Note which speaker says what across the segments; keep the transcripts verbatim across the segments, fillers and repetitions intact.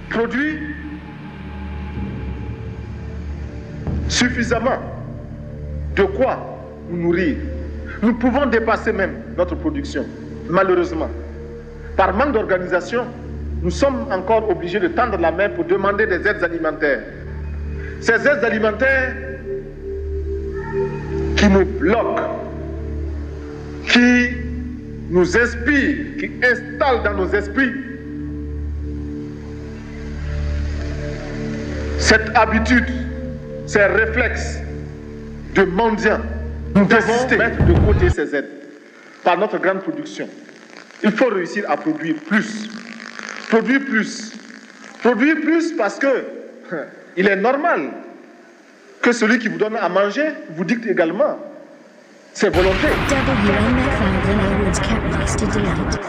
Speaker 1: produit suffisamment de quoi nous nourrir. Nous pouvons dépasser même notre production. Malheureusement, par manque d'organisation, nous sommes encore obligés de tendre la main pour demander des aides alimentaires. Ces aides alimentaires qui nous bloquent, qui nous inspirent, qui installent dans nos esprits cette habitude, ces réflexes de mendiants. Nous devons mettre de côté ces aides par notre grande production. Il faut réussir à produire plus. Produire plus. Produire plus parce que il est normal que celui qui vous donne à manger vous dicte également ses volontés.
Speaker 2: W M F Glen Woods Capitalist Delight.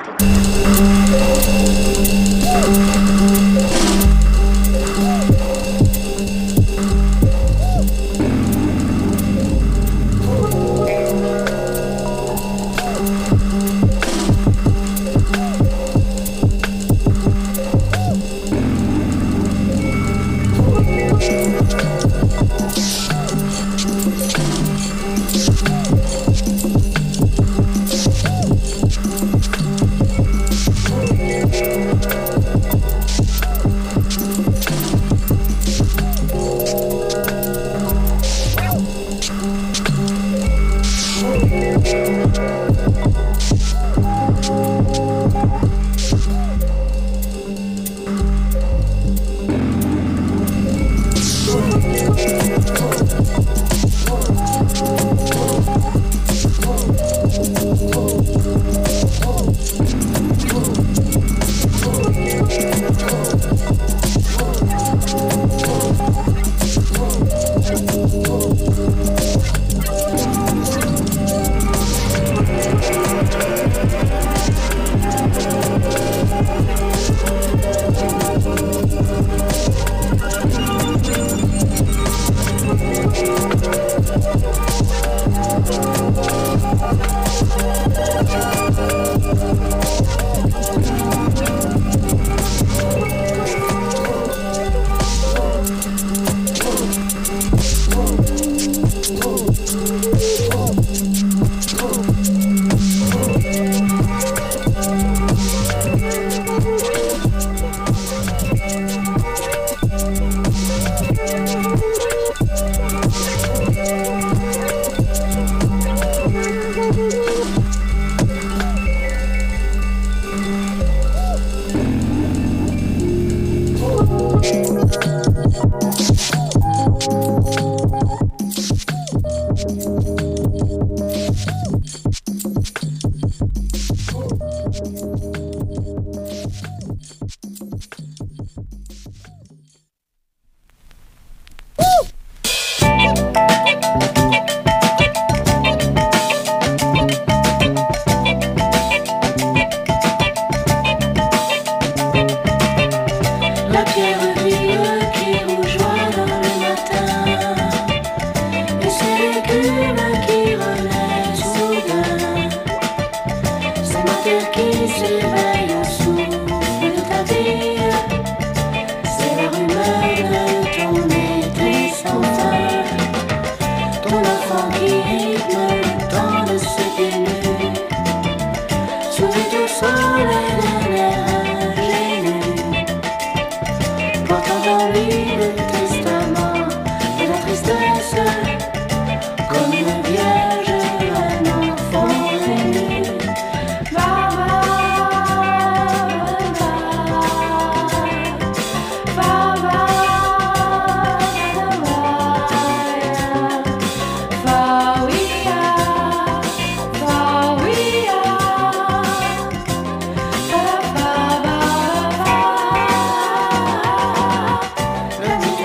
Speaker 3: Let me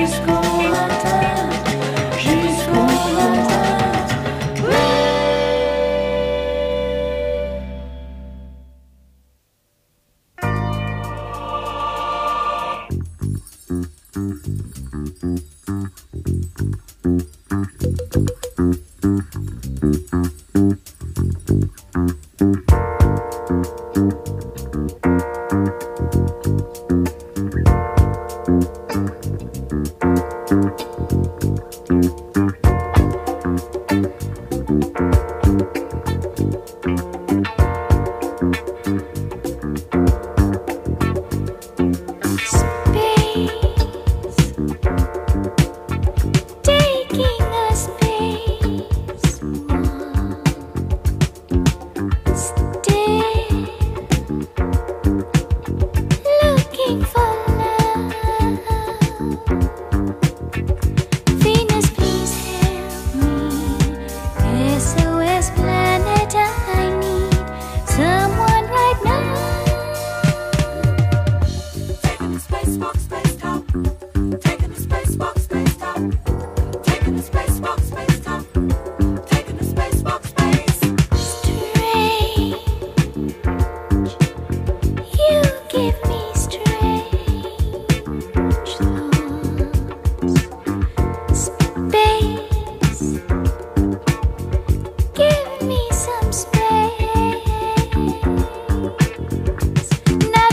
Speaker 3: jusqu'au matin, jusqu'au matin.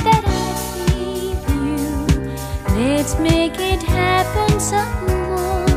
Speaker 4: Let's make it happen some more.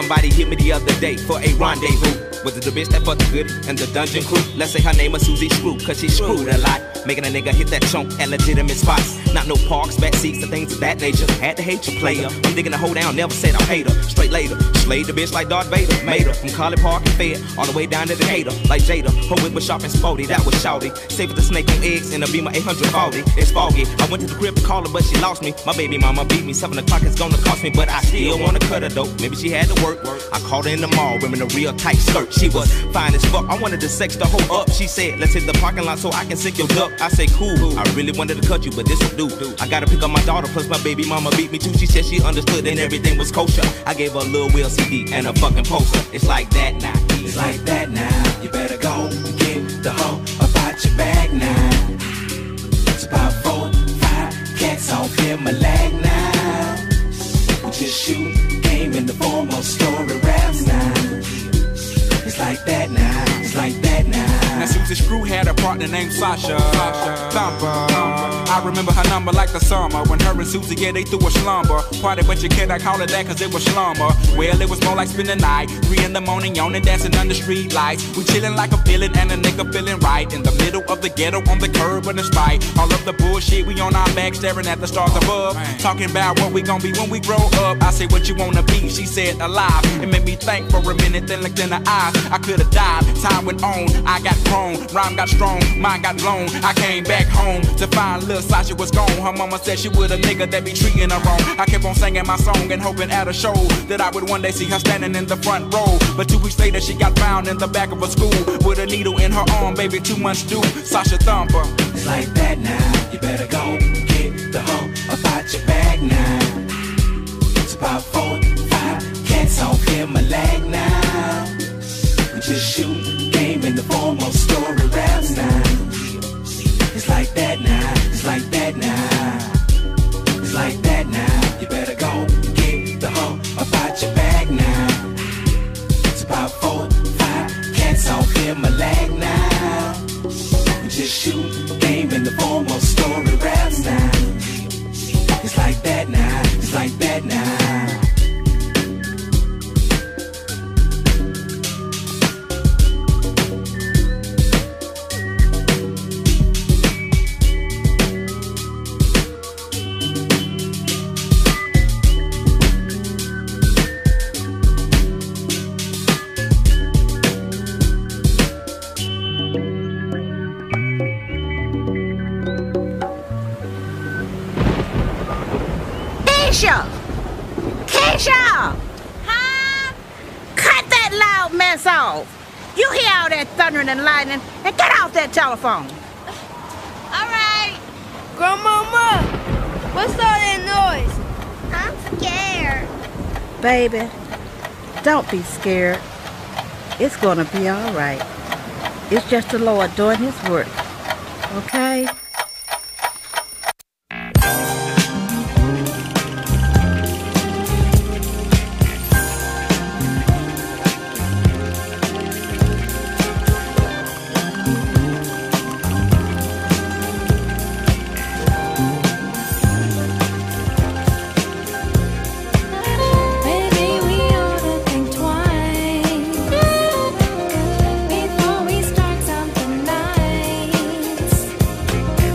Speaker 4: Somebody hit me the other day for a rendezvous. Was it the bitch that fucked the goodie and the dungeon crew? Let's say her name was Susie Screw, cause she screwed a lot, making a nigga hit that chunk at legitimate spots. Not no parks, back seats, and things of that nature. Had to hate your player. I'm digging the hoe down, never said I hate her. Straight later, slayed the bitch like Darth Vader. Made her from College Park and Fed, all the way down to Decatur. Like Jada, her whip was sharp and sporty, that was shouty. Saved the snake on eggs in a Beamer eight forty. It's foggy, I went to the crib to call her, but she lost me. My baby mama beat me, seven o'clock is gonna cost me, but I still wanna cut her though. Maybe she had to work. I caught her in the mall, wearing a real tight skirt. She was fine as fuck, I wanted to sex the hoe up. She said, let's hit the parking lot so I can sick your duck. I say, cool, I really wanted to cut you, but this will do. I gotta pick up my daughter, plus my baby mama beat me too. She said she understood and everything was kosher. I gave her a little Will C D and a fucking poster. It's like that now.
Speaker 5: It's like that now. You better go and get the hoe about your bag now. It's about four, five cats off in my leg now. We just shoot game in the form of story raps now. It's like that now. It's like that now.
Speaker 6: Now Susie Screw had a partner named Sasha, Sasha. Thumper. I remember her number like the summer when her and Susie, yeah, they threw a slumber party, but you cannot call it that cause it was slumber. Well, it was more like spending the night, three in the morning, yawning, dancing under street lights. We chilling like a villain and a nigga feeling right in the middle of the ghetto on the curb, but despite all of the bullshit, we on our back staring at the stars above, talking about what we gon' be when we grow up. I say, what you wanna be? She said, alive. It made me think for a minute, then looked in her eyes. I could've died. Time went on, I got grown, rhyme got strong, mine got blown. I came back home to find little Sasha was gone. Her mama said she was a nigga that be treating her wrong. I kept on singing my song and hoping at a show that I would one day see her standing in the front row. But two weeks later she got found in the back of a school with a needle in her arm, baby, two months due. Sasha Thumper.
Speaker 5: It's like that now. You better go and get the hoe about your bag now. It's about four, five cats off in my leg now. We just shoot game in the form of story raps now. It's like that now. It's like that now. It's like that now. You better go and get the hoe about your bag now. It's about four, five cats off in my leg now. We just shoot game in the form of story raps now. It's like that now. It's like that now.
Speaker 7: Keisha! Keisha! Huh? Cut that loud mess off. You hear all that thundering and lightning and get off that telephone.
Speaker 8: All right. Grandmama, what's all that noise?
Speaker 9: I'm scared.
Speaker 7: Baby, don't be scared. It's gonna be all right. It's just the Lord doing his work. Okay?
Speaker 3: Before we start something nice.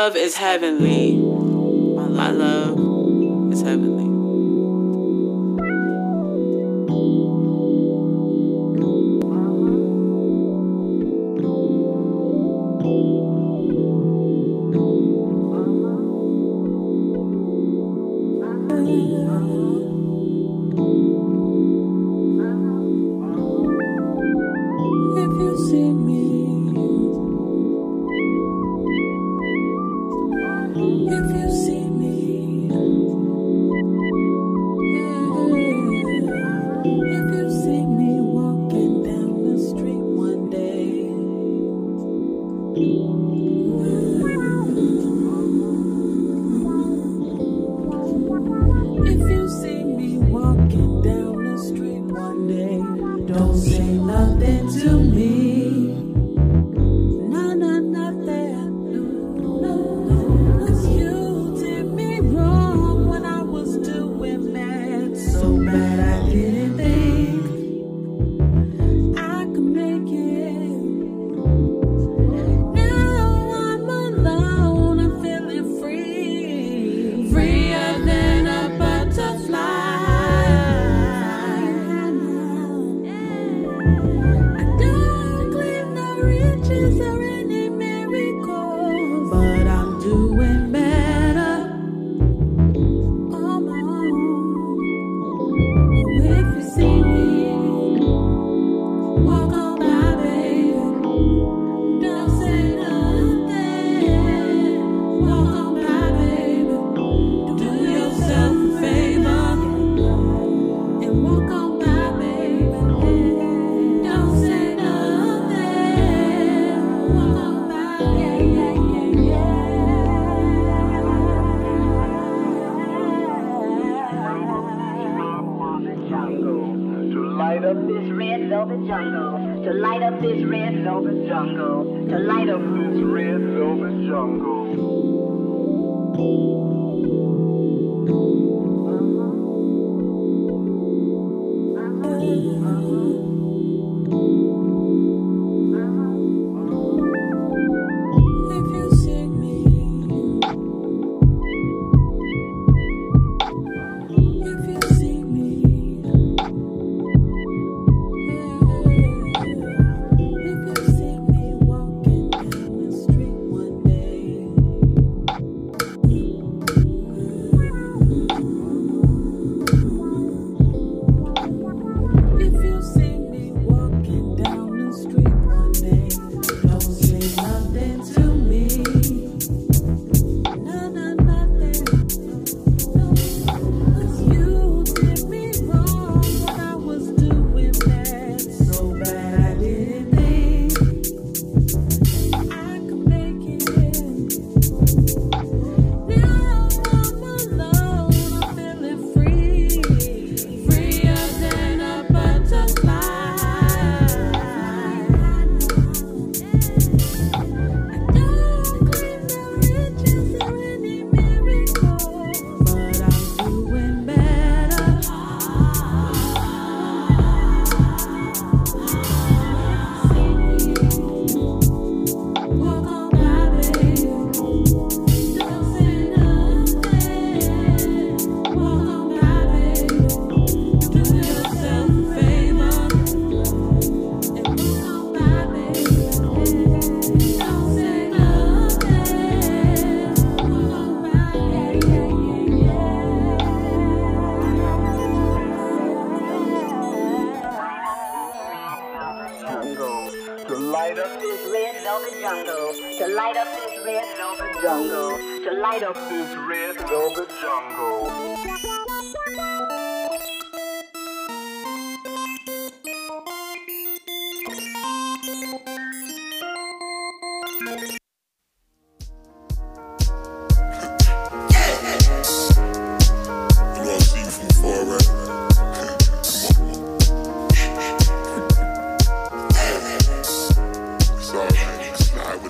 Speaker 10: love is heavenly. My love is heavenly.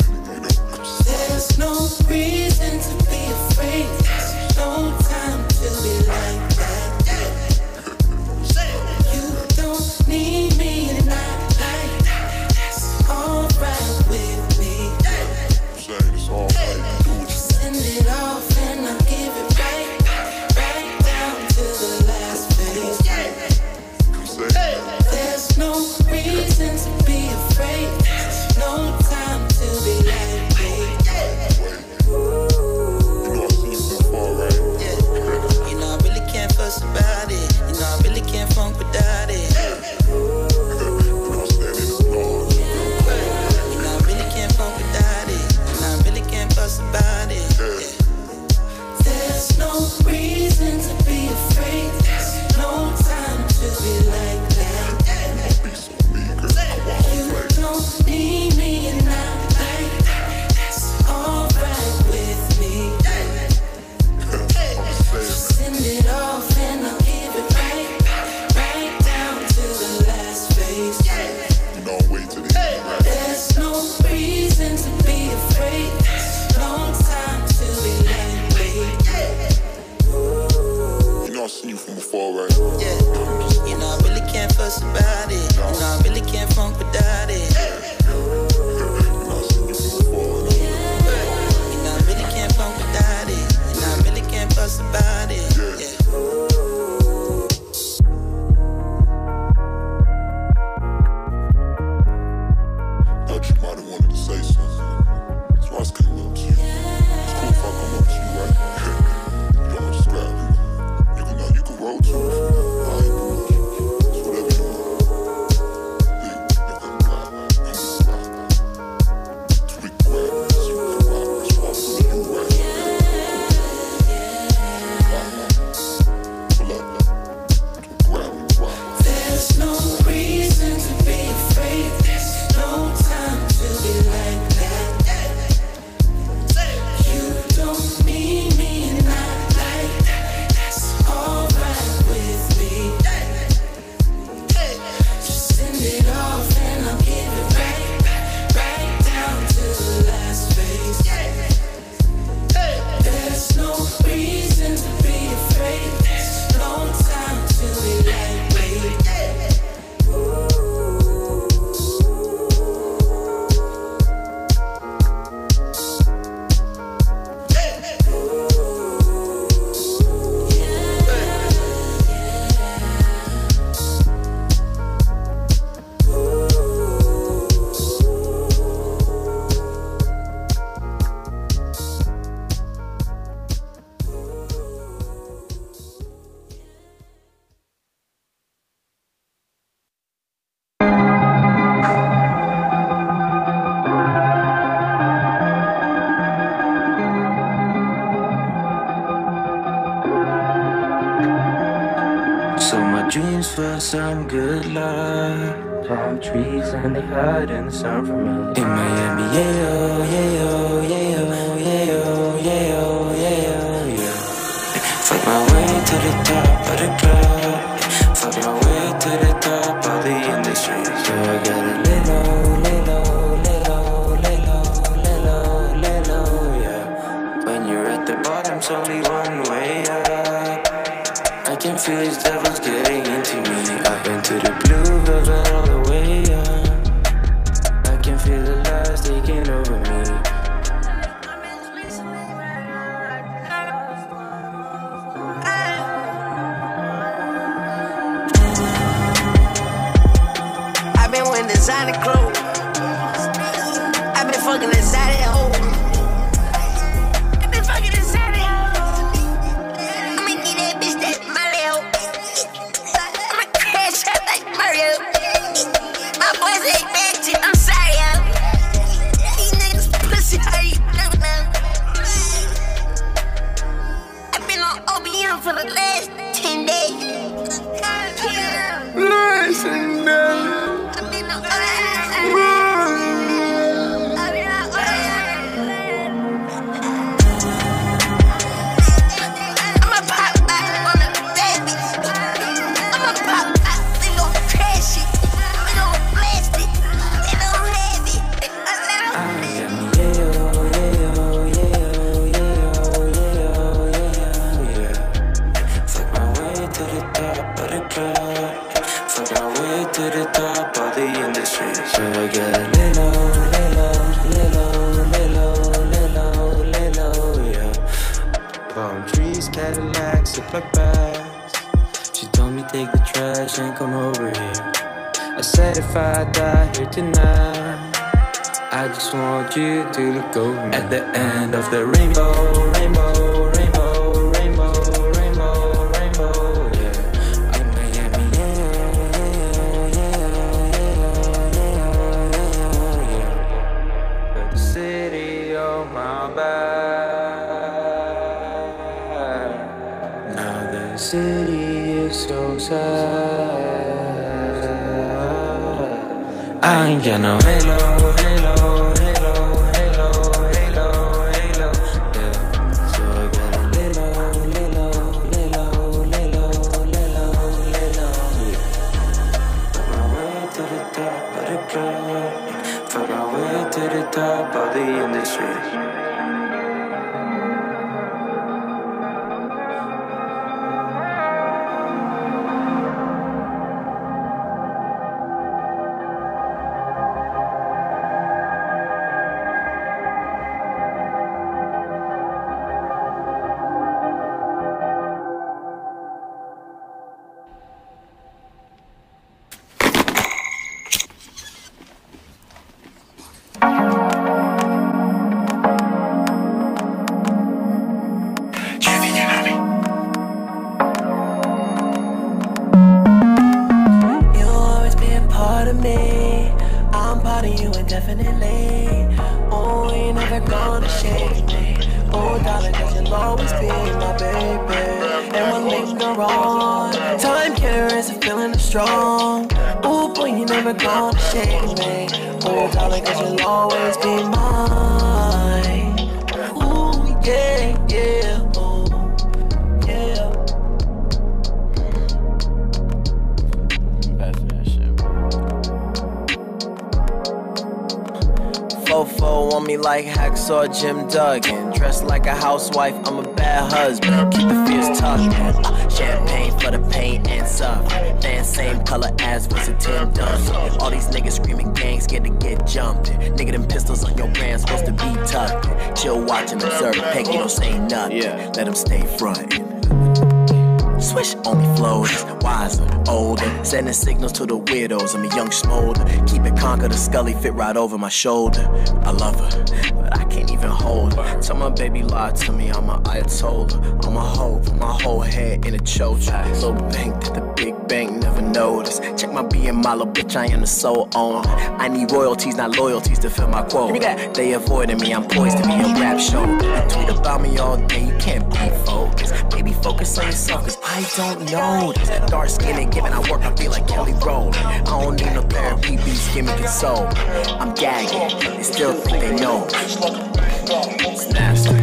Speaker 3: There's no reason to be afraid. No time to
Speaker 11: you from afar, right? Yeah, you know I really can't fuss about it. You know I really can't funk without it. About it, yeah. Thought you might have wanted to say something, so I just came up to you. It's cool if I come up to you, right? You don't want to scrap me. You can know you can roll too. I ain't doing it. It's whatever you want. Yeah, you can ride, I'm gonna ride. Tweak the rap, so you can ride. That's why I'm doing you right.
Speaker 3: There's no reason to be afraid. There's no time to be like that. You don't need me and not like that. That's alright with me. Just send it off and I'll give it right, right down to the last phase. There's no reason to be afraid. There's no time to be like
Speaker 12: dreams for some good luck. Palm trees and they hide in the sun from me. In Miami, yeah, oh, yeah, oh, yeah, oh, yeah, oh, yeah, oh, yeah, oh, yeah. Fuck my way to the top of the club. Fuck my way to the top of the industry. So I gotta lay low, lay low, lay low, lay low, lay low, lay low, yeah. When you're at the bottom, it's only one way up. I can feel these devils getting into me. Up into the blue velvet all the way up. I can feel the lies taking over me.
Speaker 13: I've been with designer clothes. I've been fucking inside that hole. I've been fucking inside that hole. I'ma get that bitch that my little. I'ma crash out like Mario. My boys ain't bad shit, I'm sorry, yo. These niggas pussy, how you don't know? I've been on O B M for the last ten days.
Speaker 3: Listen, man.
Speaker 13: I've been on
Speaker 12: to the top of the industry. So I gotta lay low, lay low, lay low, lay low, lay low, lay low, yeah. Palm trees, Cadillacs, look like bags. She told me take the trash and come over here. I said if I die here tonight, I just want you to look over me. At the end of the rainbow, rainbow, rainbow, rainbow, rainbow, rainbow, yeah. I'm Miami, yeah, yeah, yeah, yeah. But the city on my back. Now the city is so sad. I ain't got no halo, halo, halo, halo, halo, halo, yeah. So I gotta lay low, lay low, lay low, lay low, lay low, lay low, yeah. Fuck my way to the top of the club. Fuck my way to the top of the industry. definitely. Oh, you ain't never gonna shake me. Oh, darling, cause you'll always be my baby. And we'll linger on. Time carries a feeling strong. Oh, boy, you never gonna shake me. Oh, darling, cause you'll always be mine. Ooh, yeah, yeah, oh, yeah. Fofo on me like Hacksaw Jim Duggan. Dressed like a housewife, I'm a bad husband. Keep the fears tucked in. Uh, champagne for the pain and suffering. Fan same color as was a Tim Duncan. All these niggas screaming gang, scared to get jumped in. Nigga, them pistols on your brand supposed to be tucked in. Chill, watch and observe. Peggy don't say nothing. Yeah. Let them stay frontin'. Swish only flows, wiser, older. Sending signals to the weirdos. I'm a young smolder. Keep it conquer the scully fit right over my shoulder. I love her, but I can't even hold her. Tell my baby lied to me, I'm a Ayatollah. I'm a hoe, put my whole head in a chocha. Little bank that the big bank never noticed. Check my B M, my little bitch, I am the sole owner. I need royalties, not loyalties to fill my quota. They avoiding me, I'm poised to be a rap show. Tweet about me all day, you can't be focused. Baby, focus on yourself, cause I don't know this. Dark skin and giving, I work, I feel like Kelly Rowland. I don't need no therapy, beats give me console. I'm gagging, they still think they know. It's nasty.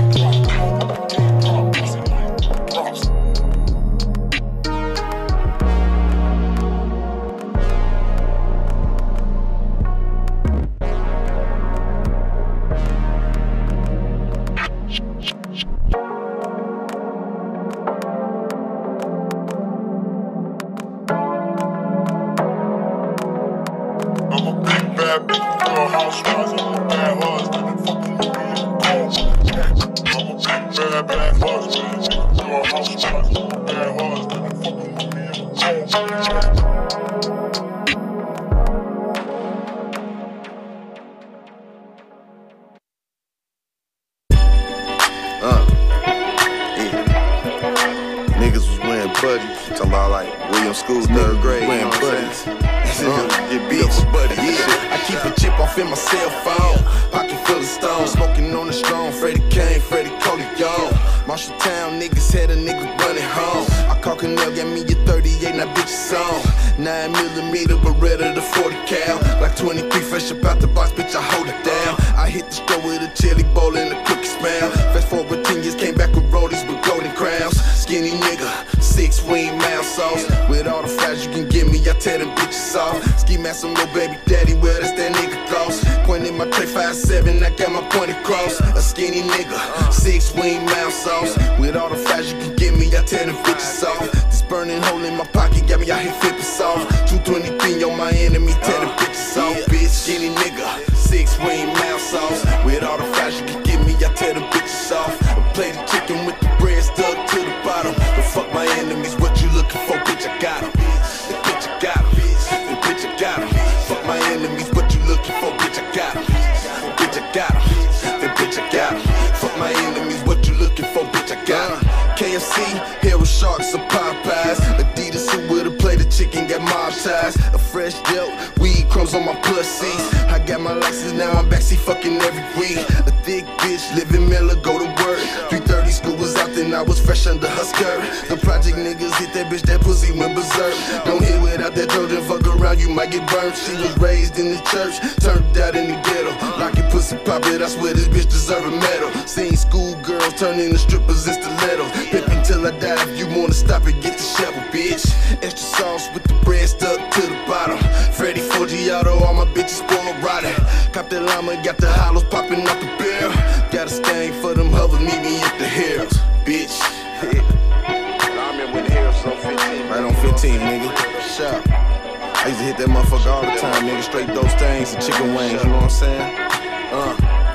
Speaker 12: She was raised in the church, turned out in the ghetto. Lock your pussy pop it, I swear this bitch deserve a medal. Seen schoolgirls turn into strippers in stilettos. Pip until I die, if you wanna stop it, get the shovel, bitch. Extra sauce with the bread stuck to the bottom. Freddy Forgiato, all my bitches spoiled rotten. Cop that llama, got the hollows popping out the barrel. Got a stain for them hovers, meet me at the Harrods, bitch. I remember when the Harrods was on fifteen. Right on fifteen, nigga. Shout. I used to hit that motherfucker all the time, nigga. Straight those things and chicken wings, you know what I'm saying? Uh,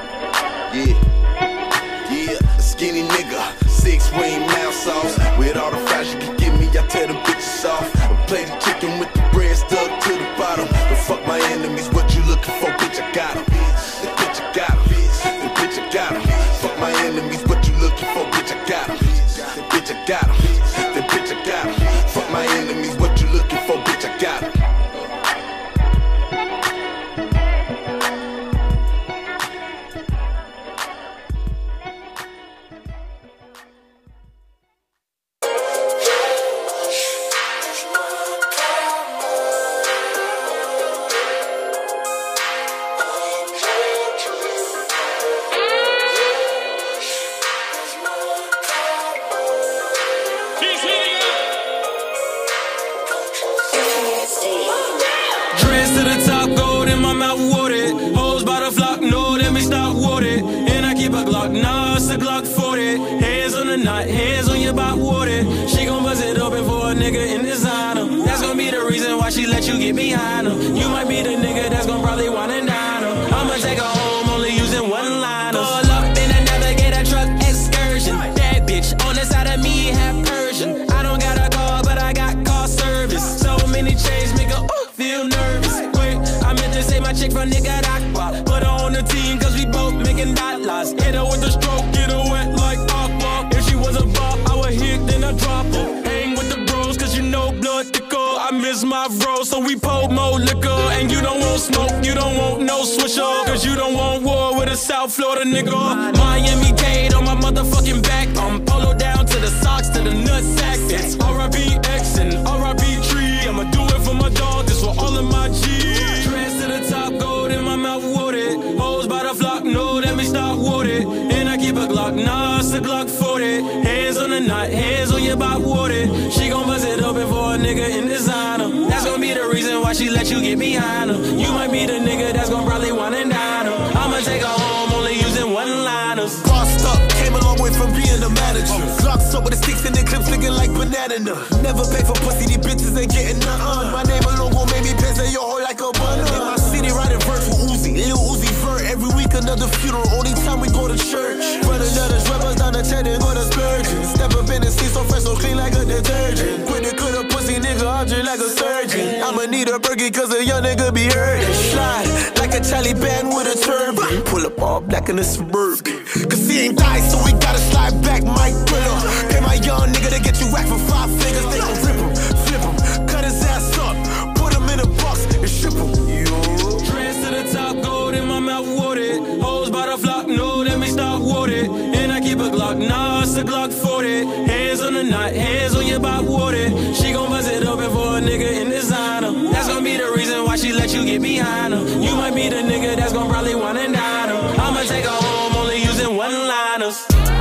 Speaker 12: yeah, yeah. Skinny nigga, six wing mouth sauce. With all the fries you can give me, I tear them bitches off. I play the chicken with the bread stuck to the bottom. But fuck my enemies, what you looking for, bitch? I got 'em. The bitch I got 'em. The bitch I got 'em. Fuck my enemies, what you looking for, bitch? I got 'em. The bitch I got 'em. The bitch I got 'em. Fuck my enemies, what you looking for, bitch? I got 'em.
Speaker 14: Dress to the top, gold in my mouth, water. Hoes by the flock, no, let me stop water. And I keep a Glock, nah, it's a Glock forty. Hands on the knot, hands on your bot water. She gon' buzz it open for a nigga in designer. That's gon' be the reason why she let you get behind her. You might be the nigga that's gon' probably want and dine her. I'ma take her home, only using one liner. Pull up in a navigator truck excursion. That bitch on the side of me, half Persian. I don't got a car, but I got car service. So many chains make her ooh, feel nervous. Wait, I meant to say my chick from Nicaragua. Put her on the team, cause we both making dollars. Hit her with the stroke, get her wet like aqua. If she was a bop, I would hit, then I drop her. Hang with the bros, cause you know blood thicker. I miss my bro, so we pour more liquor. And you don't want smoke, you don't want no swisher. Cause you don't want war with a South Florida nigga. Miami-Dade on my motherfucking back. I'm polo down to the socks, to the nutsack. It's R I B X and R I B Tree. I'ma do it for my dog, this for all of my G's. Dress to the top, gold in my mouth, water. Hoes by the flock, no, let me stop water. And I keep a Glock, nah, it's a Glock forty. Hands on the knot, hands on your bot water. She gon' buzz it open for a nigga in designer. That's gon' be the reason why she let you get behind her. You might be the nigga that's gon' probably want and dine her. I'ma take her home, only using one-liners.
Speaker 15: Bossed up, came a long way from being a manager. Glocks up with the sticks and the clips looking like banana nut. Never pay for pussy, these bitches ain't getting nothing. My name alone gon' make me pass your whole like a bun. In my city, riding verse with Uzi, Lil Uzi Vert. Every week another funeral, only time we go to church. Run another rubbers down the ten and go to Spurgeon. Step up in the seat so fresh, so clean like a detergent. Quit the cut a pussy nigga, I'm just like a surgeon. I'ma need a burger cause a young nigga be hurting. Slide like a Taliban with a turban. Pull up all black in the Suburban. Cause he ain't died, so we gotta slide back, Mike Thriller. Pay my young nigga to get you whacked for five figures. They gon' rip him, flip him, cut his ass up, put him in a box and ship him. Yo.
Speaker 14: Dress to the top, gold in my mouth, water. Hoes by the flock, no, let me stop water. And I keep a Glock, nah, it's a Glock forty. Hands on the knot, hands on your bot water. She gon' buzz it open for a nigga in designer. That's gon' be the reason why she let you get behind her. You might be the nigga that's gon' probably want and dine her. I'ma take her home, only using one-liners.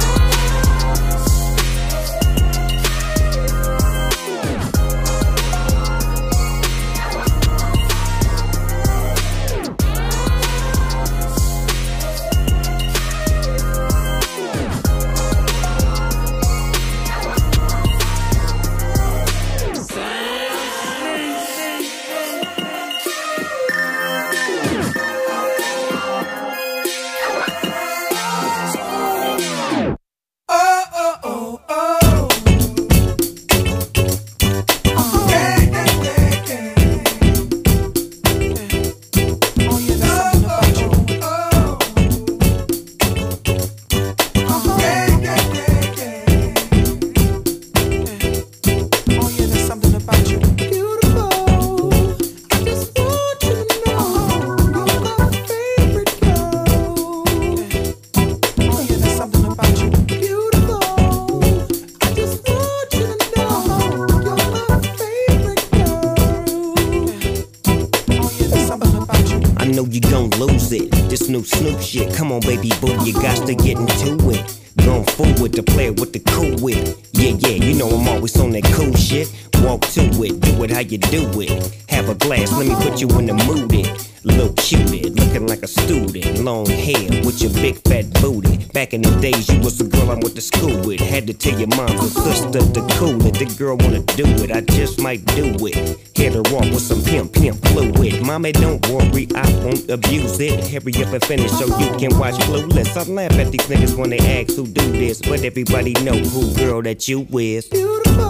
Speaker 16: Snoop shit, come on baby boo, you got to get into it. Going forward to play with the cool wit. Yeah, yeah, you know I'm always on that cool shit. Walk to it, do it how you do it. Have a glass, let me put you in the mood it. Little cutie, looking like a student. Long hair with your big fat booty. Back in the days you was the girl I went to school with. Had to tell your mom and sister to cool it. The girl wanna do it, I just might do it. Hit her off with some pimp, pimp fluid. Mommy don't worry, I won't abuse it. Hurry up and finish so you can watch Clueless. I laugh at these niggas when they ask who do this, but everybody know who girl that you is. Beautiful.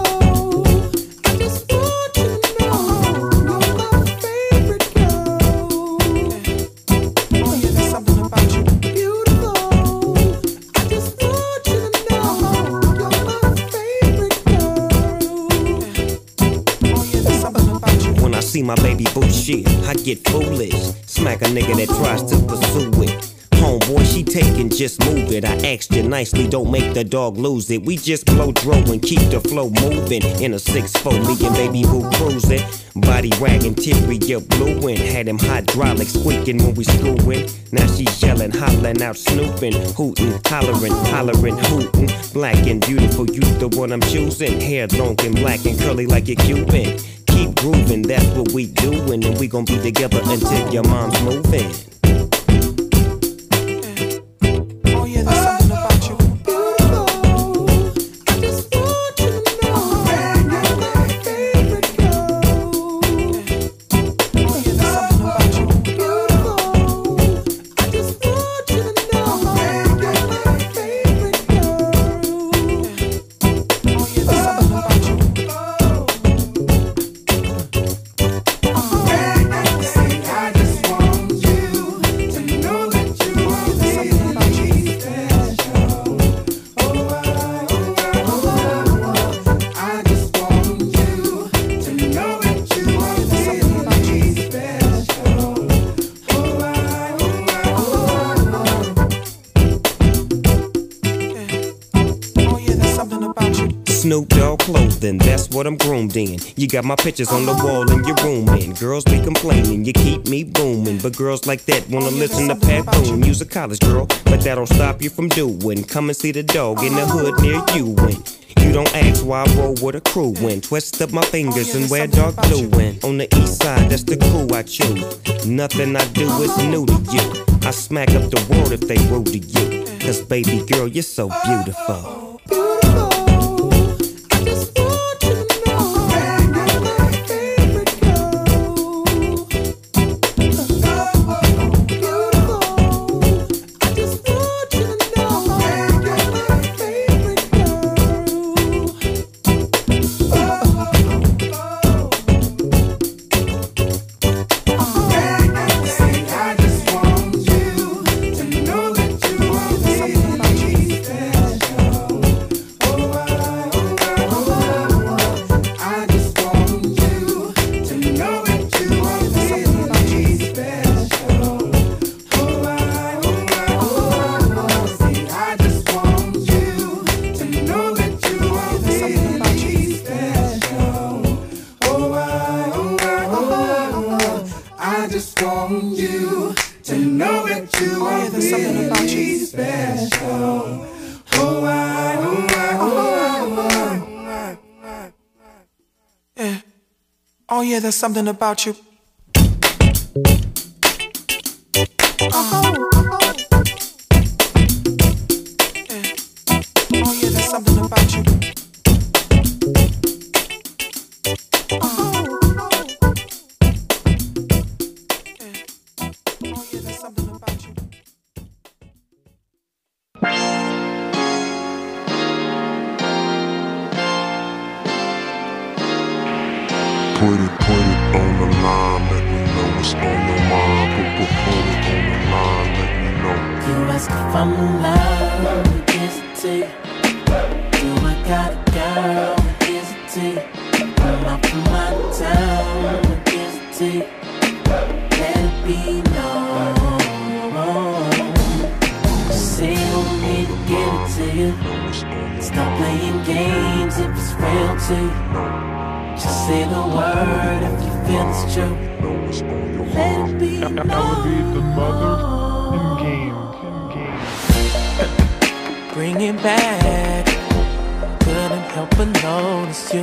Speaker 16: See my baby boo shit, I get foolish. Smack a nigga that tries to pursue it. Homeboy, she taking, just move it. I asked you nicely, don't make the dog lose it. We just blow dro and keep the flow moving. In a six four, me and baby boo cruising. Body wagging, interior blueing. Had him hydraulic squeaking when we screwing. Now she yelling, hollering out, snooping, hooting, hollering, hollering, hooting. Black and beautiful, you the one I'm choosing. Hair long and black and curly like a Cuban. keep grooving, that's what we doing, and we gon' be together until your mom's moving.
Speaker 6: Oh yeah, there's something about you.
Speaker 16: Snoop Dogg clothing, that's what I'm groomed in. You got my pictures on the wall in your room, man. Girls be complaining, you keep me booming. But girls like that wanna listen to Pat Boone. You's a college girl, but that don't stop you from doing. Come and see the dog in the hood near you when you don't ask why I roll with a crew when twist up my fingers and wear dark blue when on the east side, that's the crew I choose. Nothing I do is new to you. I smack up the world if they rude to you. Cause baby girl, you're so beautiful.
Speaker 6: Oh yeah, there's something about you. Oh, yeah. Oh yeah, there's something about you.
Speaker 11: Put it, put it on the line, let me know what's on your mind. Put, put, put it on the line, let me know.
Speaker 3: You ask if I'm in love with hesitate. Do I got a girl with hesitate? I'm out from my town with hesitate. Let it be known. Just say you want me to give it to you. Stop playing games if it's real to you. Just say the word if you feel it's true. Let it be known.
Speaker 1: Elevate the mother in game.
Speaker 3: Bring it back. Couldn't help but notice you.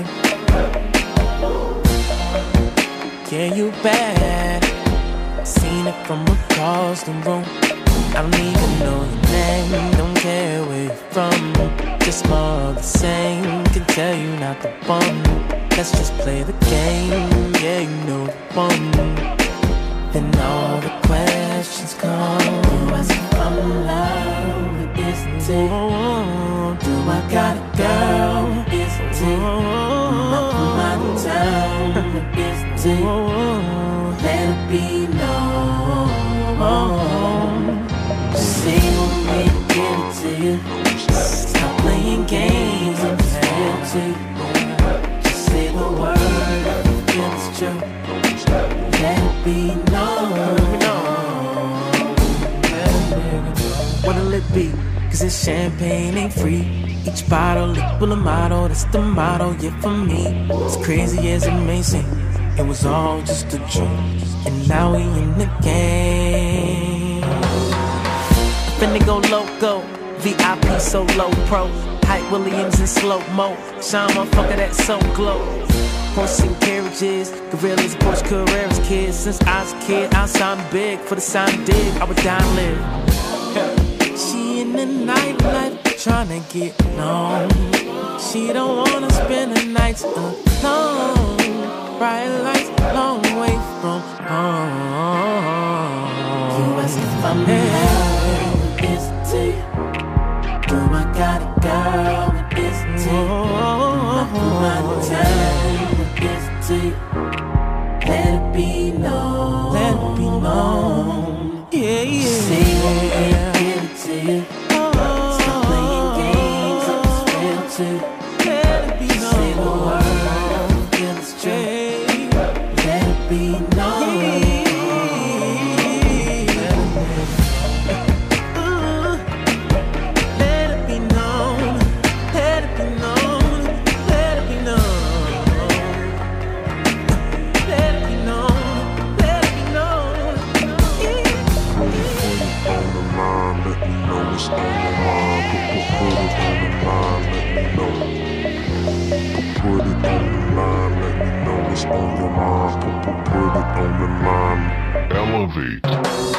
Speaker 3: Yeah, you bad. Seen it from across the room. I don't even know your name. Don't care where you're from. Just more of the same. Can tell you not the one. Let's just play the game, yeah, you know the one. Then all the questions come. Do I if I'm in love with isn't it? Do I got a girl with isn't it? I'm up from my town with isn't it? Let it be known. Just say you want me to give it to you. Stop playing games if it's real to you. Say the word if it's true. Let it be known. What'll it be? Cause this champagne ain't free. Each bottle equal a motto. That's the motto, yeah, for me. As crazy as it may seem, it was all just a dream. And now we in the game. Finna go loco, V I P solo pro. Hype Williams in slow-mo. Shine motherfucker that's so glow. Horses and carriages, gorillas, Porsche Carreras, kids. Since I was a kid, I sounded big. For the sound dig, I would die and live. She in the nightlife, tryna get known. She don't wanna spend the nights alone. Bright lights, long way from home. You ask if I'm in, is it to you? Do I got a girl, what is it to you? Nothing my time, what is it to you? Let it be known, let it be known. Yeah, yeah. Say what I give it to you. Stop playing games, I'm just real too. Let it be known. Say the word, feel it's true. Let it be known. Let it be known. Let it be known. Let it be known. Let it be known. Let it be known.
Speaker 11: On the line, let me know what's on your mind. Put, put, put it on the line, let me know. Put, put it on the line, let me know what's on your mind. Put, put, put it on the line. Elevate.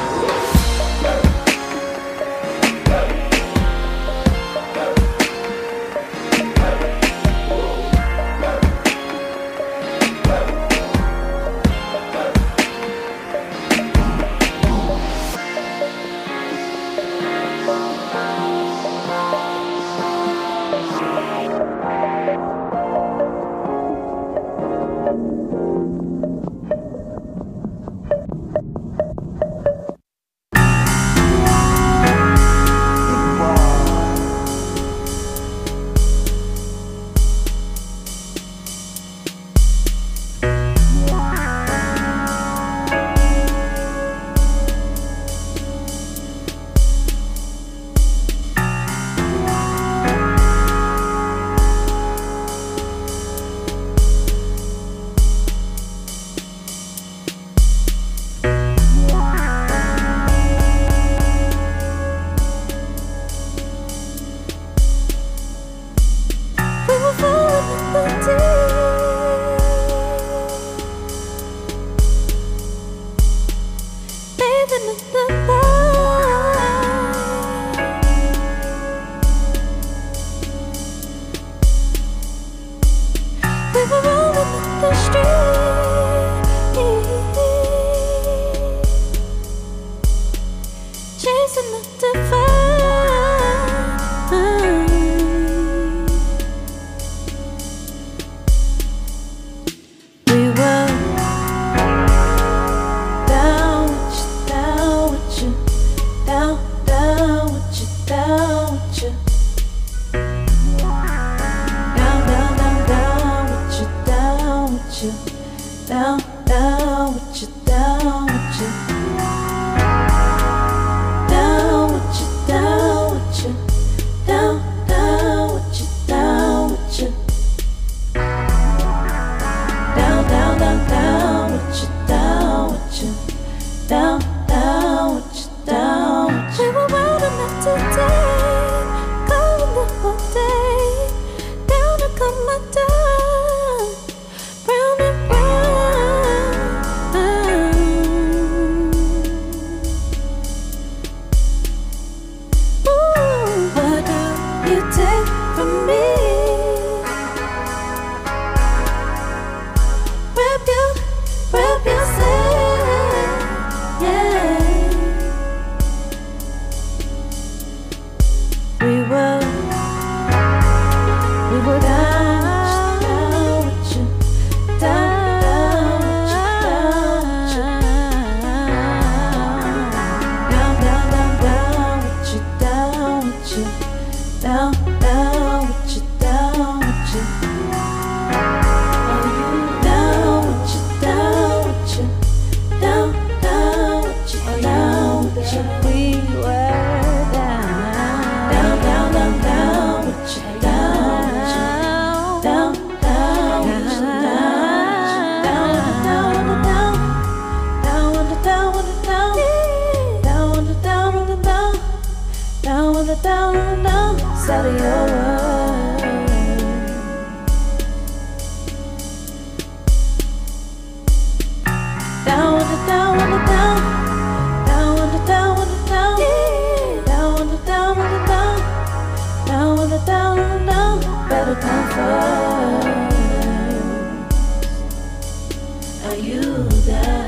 Speaker 2: Are you there?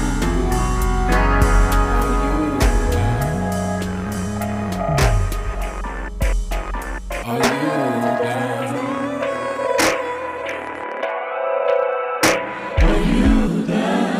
Speaker 6: Are you down?
Speaker 2: Are you there?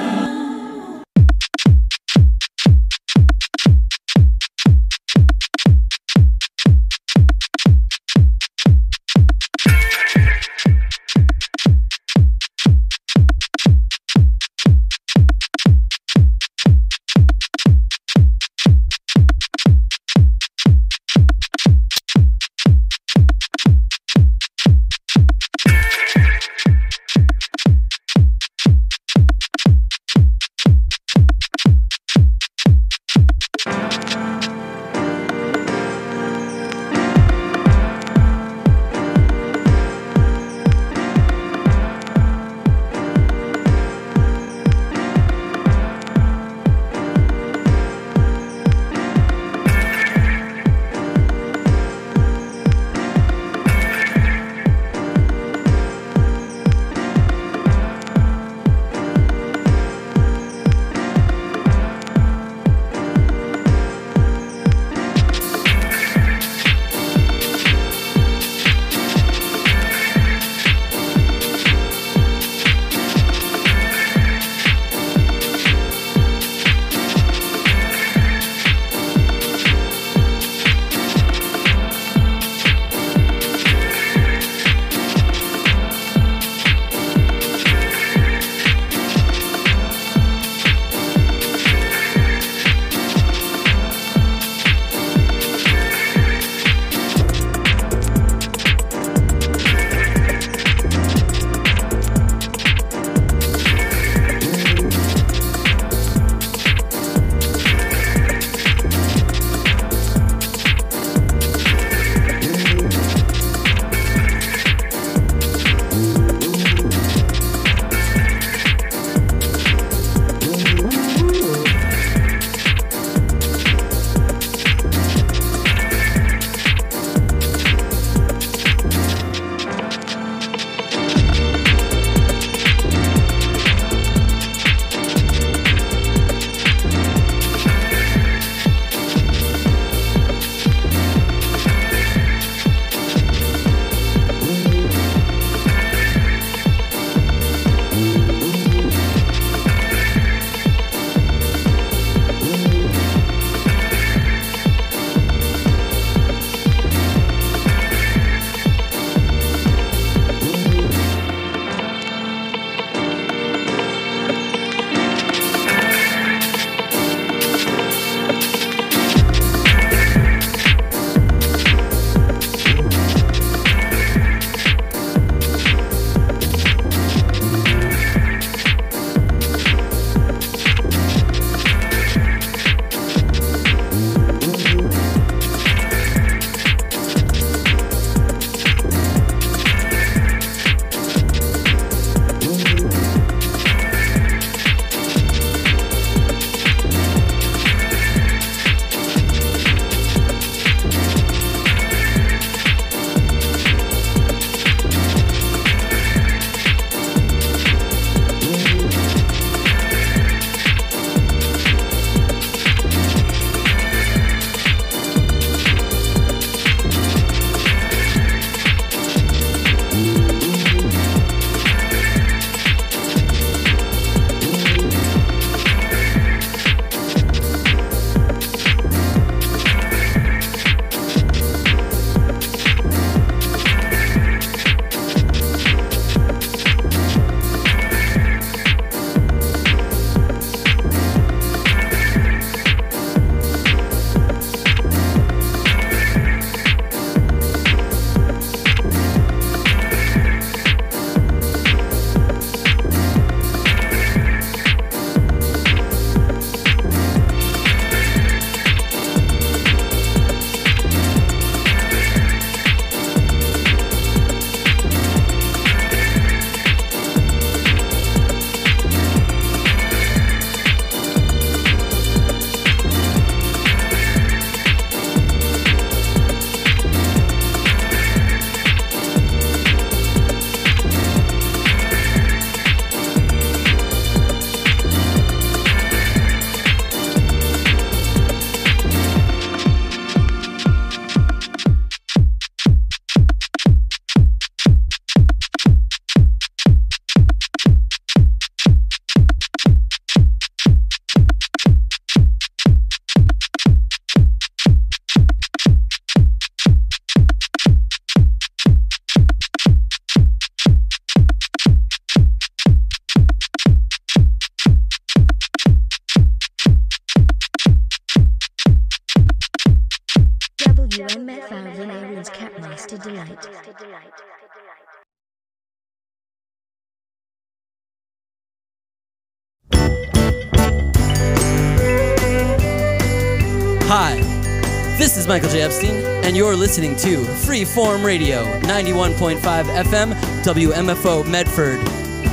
Speaker 17: Hi, this is Michael J. Epstein, and you're listening to Freeform Radio, ninety-one point five F M, W M F O Medford.